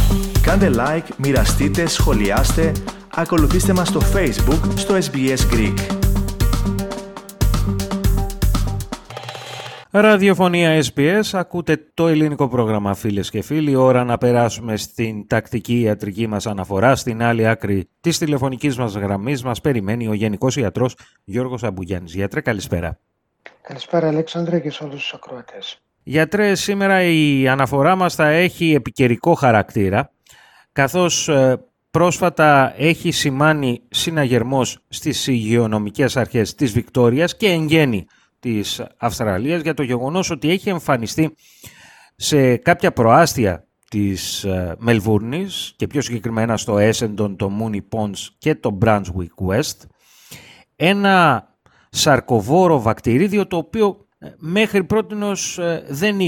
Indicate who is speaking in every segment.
Speaker 1: Κάντε like, μοιραστείτε, σχολιάστε, ακολουθήστε μας στο Facebook, στο SBS Greek.
Speaker 2: Ραδιοφωνία SBS, ακούτε το ελληνικό πρόγραμμα φίλες και φίλοι. Ώρα να περάσουμε στην τακτική ιατρική μας αναφορά. Στην άλλη άκρη της τηλεφωνικής μας γραμμής μας περιμένει ο Γενικός Ιατρός Γιώργος Αμπογιάννης. Γιατρέ, καλησπέρα.
Speaker 3: Καλησπέρα Αλέξανδρε και σε όλους τους ακροατές.
Speaker 2: Γιατρέ, σήμερα η αναφορά μας θα έχει επικαιρικό χαρακτήρα, καθώς πρόσφατα έχει σημάνει συναγερμός στις υγειονομικές αρχές της Βικτόριας και εν γέννη της Αυστραλίας για το γεγονός ότι έχει εμφανιστεί σε κάποια προάστια της Μελβούρνης και πιο συγκεκριμένα στο Essendon, το Moonee Ponds και το Brunswick West ένα σαρκοβόρο βακτηρίδιο το οποίο μέχρι πρότινος δεν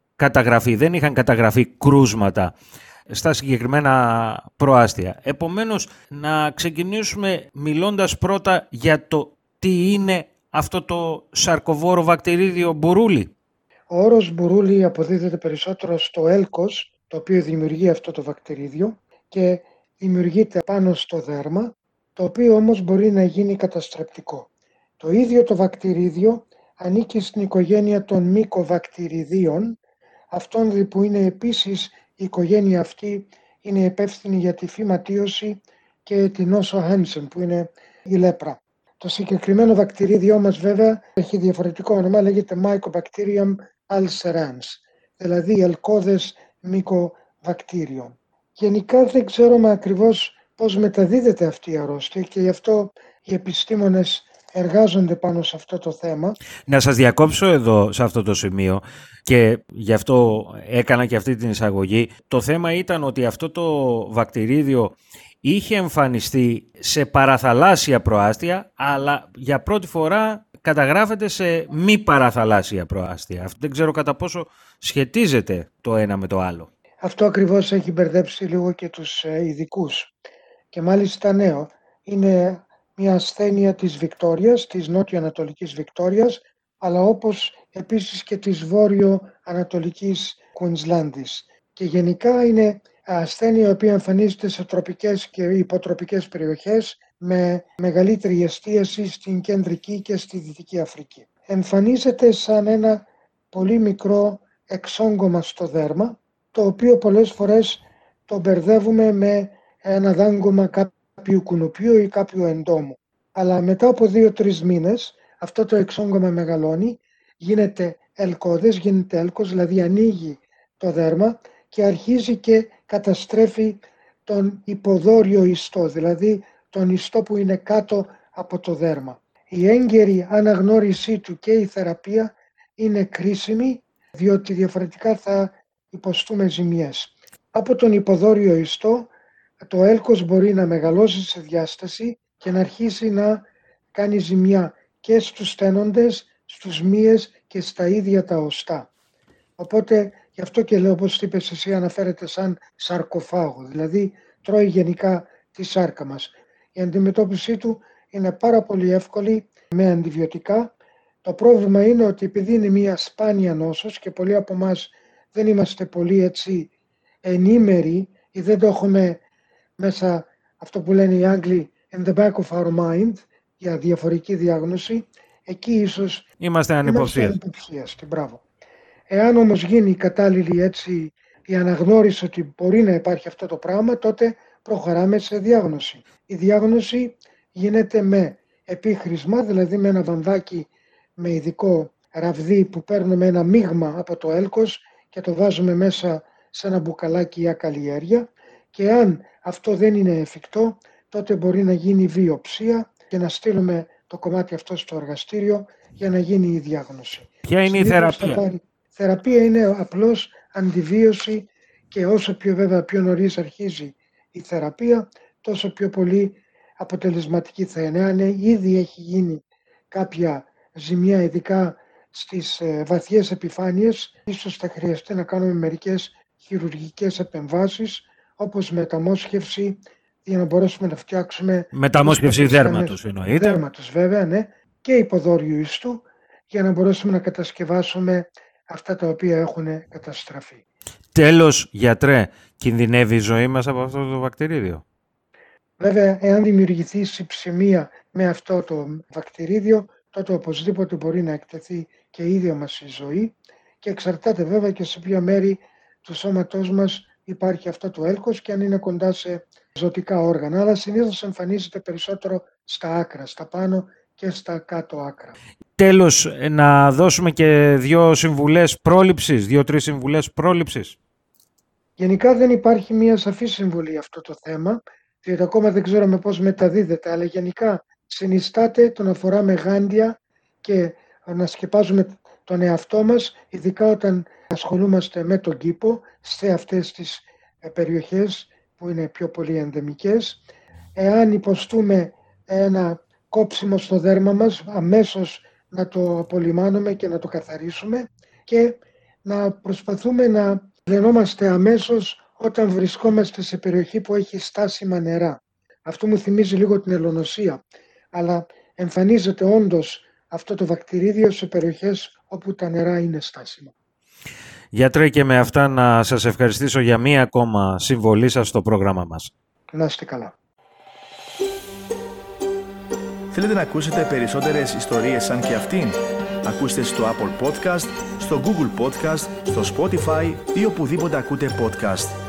Speaker 2: είχαν καταγραφεί κρούσματα στα συγκεκριμένα προάστια. Επομένως, να ξεκινήσουμε μιλώντας πρώτα για το τι είναι αυτό το σαρκοβόρο βακτηρίδιο μπουρούλι.
Speaker 3: Ο όρος μπουρούλι αποδίδεται περισσότερο στο έλκος, το οποίο δημιουργεί αυτό το βακτηρίδιο και δημιουργείται πάνω στο δέρμα, το οποίο όμως μπορεί να γίνει καταστρεπτικό. Το ίδιο το βακτηρίδιο ανήκει στην οικογένεια των μυκοβακτηριδίων, αυτών που είναι επίσης η οικογένεια αυτή είναι υπεύθυνη για τη φυματίωση και την νόσο Hansen που είναι η λέπρα. Το συγκεκριμένο βακτηρίδιό μας βέβαια έχει διαφορετικό όνομα, λέγεται Mycobacterium ulcerans, δηλαδή ελκώδες μυκοβακτήριο. Γενικά δεν ξέρουμε ακριβώς πώς μεταδίδεται αυτή η αρρώστια και γι' αυτό οι επιστήμονες εργάζονται πάνω σε αυτό το θέμα.
Speaker 2: Να σας διακόψω εδώ σε αυτό το σημείο και γι' αυτό έκανα και αυτή την εισαγωγή. Το θέμα ήταν ότι αυτό το βακτηρίδιο είχε εμφανιστεί σε παραθαλάσσια προάστια, αλλά για πρώτη φορά καταγράφεται σε μη παραθαλάσσια προάστια. Δεν ξέρω κατά πόσο σχετίζεται το ένα με το άλλο.
Speaker 3: Αυτό ακριβώς έχει μπερδέψει λίγο και τους ειδικούς. Και μάλιστα νέο, είναι μια ασθένεια της Βικτόριας, της νότιο-ανατολικής Βικτόριας, αλλά όπως επίσης και της βόρειο-ανατολικής Κουινσλάνδης. Και γενικά είναι ασθένεια η οποία εμφανίζεται σε τροπικές και υποτροπικές περιοχές με μεγαλύτερη εστίαση στην κεντρική και στη δυτική Αφρική. Εμφανίζεται σαν ένα πολύ μικρό εξόγκωμα στο δέρμα, το οποίο πολλές φορές το μπερδεύουμε με ένα δάγκωμα κάποιου κουνουπιού ή κάποιου εντόμου. Αλλά μετά από 2-3 μήνες αυτό το εξόγκωμα μεγαλώνει, γίνεται ελκώδες, γίνεται έλκος, δηλαδή ανοίγει το δέρμα και αρχίζει και καταστρέφει τον υποδόριο ιστό, δηλαδή τον ιστό που είναι κάτω από το δέρμα. Η έγκαιρη αναγνώρισή του και η θεραπεία είναι κρίσιμη, διότι διαφορετικά θα υποστούμε ζημιές. Από τον υποδόριο ιστό το έλκος μπορεί να μεγαλώσει σε διάσταση και να αρχίσει να κάνει ζημιά και στους στένοντες, στους μύες και στα ίδια τα οστά. Οπότε γι' αυτό και λέω, όπως είπες εσύ, αναφέρεται σαν σαρκοφάγο, δηλαδή τρώει γενικά τη σάρκα μας. Η αντιμετώπιση του είναι πάρα πολύ εύκολη με αντιβιωτικά. Το πρόβλημα είναι ότι επειδή είναι μια σπάνια νόσος και πολλοί από εμάς δεν είμαστε πολύ έτσι ενήμεροι ή δεν το έχουμε μέσα αυτό που λένε οι Άγγλοι in the back of our mind για διαφορική διάγνωση, εκεί ίσως
Speaker 2: είμαστε
Speaker 3: ανυποψίαστοι. Μπράβο. Εάν όμως γίνει η κατάλληλη έτσι η αναγνώριση ότι μπορεί να υπάρχει αυτό το πράγμα, τότε προχωράμε σε διάγνωση. Η διάγνωση γίνεται με επίχρησμα, δηλαδή με ένα βαμβάκι με ειδικό ραβδί που παίρνουμε ένα μείγμα από το έλκος και το βάζουμε μέσα σε ένα μπουκαλάκι για καλλιέργεια και αν αυτό δεν είναι εφικτό, τότε μπορεί να γίνει βιοψία και να στείλουμε το κομμάτι αυτό στο εργαστήριο για να γίνει η διάγνωση.
Speaker 2: Ποια είναι η θεραπεία?
Speaker 3: Η θεραπεία είναι απλώς αντιβίωση και όσο πιο νωρίς αρχίζει η θεραπεία, τόσο πιο πολύ αποτελεσματική θα είναι. Αν ήδη έχει γίνει κάποια ζημιά, ειδικά στις βαθιές επιφάνειες, ίσως θα χρειαστεί να κάνουμε μερικές χειρουργικές επεμβάσεις, όπως μεταμόσχευση, για να μπορέσουμε να φτιάξουμε...
Speaker 2: Μεταμόσχευση δέρματος εννοείται.
Speaker 3: Δέρματος βέβαια, ναι, και υποδόριου ιστού, για να μπορέσουμε να κατασκευάσουμε αυτά τα οποία έχουν καταστραφεί.
Speaker 2: Τέλος, γιατρέ, κινδυνεύει η ζωή μας από αυτό το βακτηρίδιο?
Speaker 3: Βέβαια, εάν δημιουργηθεί συψημία με αυτό το βακτηρίδιο, τότε οπωσδήποτε μπορεί να εκτεθεί και η ίδια μας η ζωή και εξαρτάται βέβαια και σε ποια μέρη του σώματός μας υπάρχει αυτό το έλκος και αν είναι κοντά σε ζωτικά όργανα, αλλά συνήθως εμφανίζεται περισσότερο στα άκρα, στα πάνω και στα κάτω άκρα.
Speaker 2: Τέλος, να δώσουμε και 2 συμβουλές πρόληψης, 2-3 συμβουλές πρόληψης.
Speaker 3: Γενικά δεν υπάρχει μια σαφή συμβουλή αυτό το θέμα, διότι ακόμα δεν ξέρουμε πώς μεταδίδεται, αλλά γενικά συνιστάται το να φοράμε γάντια και να σκεπάζουμε τον εαυτό μας, ειδικά όταν ασχολούμαστε με τον κήπο, σε αυτές τις περιοχές που είναι πιο πολύ ενδεμικές. Εάν υποστούμε ένα κόψιμο στο δέρμα μας, αμέσως να το απολυμάνουμε και να το καθαρίσουμε και να προσπαθούμε να πλενόμαστε αμέσως όταν βρισκόμαστε σε περιοχή που έχει στάσιμα νερά. Αυτό μου θυμίζει λίγο την ελονοσία, αλλά εμφανίζεται όντως αυτό το βακτηρίδιο σε περιοχές όπου τα νερά είναι στάσιμα.
Speaker 2: Γιατρέ, και με αυτά να σας ευχαριστήσω για μία ακόμα συμβολή σας στο πρόγραμμα μας.
Speaker 3: Να είστε καλά.
Speaker 1: Θέλετε να ακούσετε περισσότερες ιστορίες σαν και αυτήν? Ακούστε στο Apple Podcast, στο Google Podcast, στο Spotify ή οπουδήποτε ακούτε podcast.